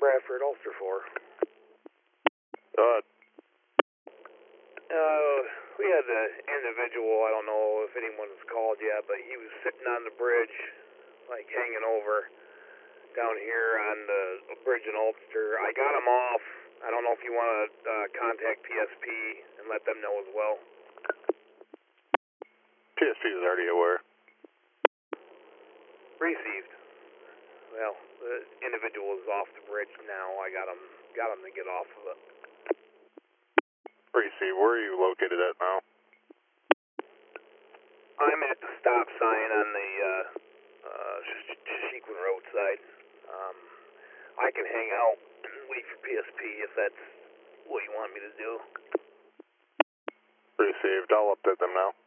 Bradford, Ulster 4. We had an individual, I don't know if anyone's called yet, but he was sitting on the bridge, like hanging over down here on the bridge in Ulster. I got him off. I don't know if you want to contact PSP and let them know as well. PSP is already aware. Received. Well, the individual is off the bridge now. I got him to get off of it. Received. Where are you located at now? I'm at the stop sign on the Shequin Road side. I can hang out and wait for PSP if that's what you want me to do. Received. I'll update them now.